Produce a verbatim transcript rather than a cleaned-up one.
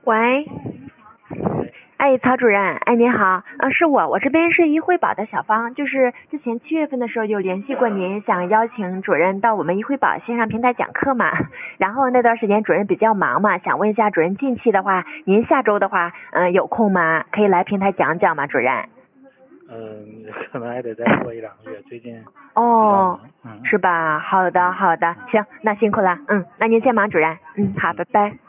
喂， 喂， 哎，曹主任，哎，您好，啊，是我，我这边是一惠宝的小芳，就是之前七月份的时候有联系过您，想邀请主任到我们一惠宝线上平台讲课嘛，然后那段时间主任比较忙嘛，想问一下主任近期的话，您下周的话，嗯、有空吗？可以来平台讲讲吗，主任？ 嗯，可能还得再过一两个月，最近比较哦， 忙，嗯， 是吧？好的，好的，行，那辛苦了，嗯，那您先忙，主任，嗯，好，拜拜。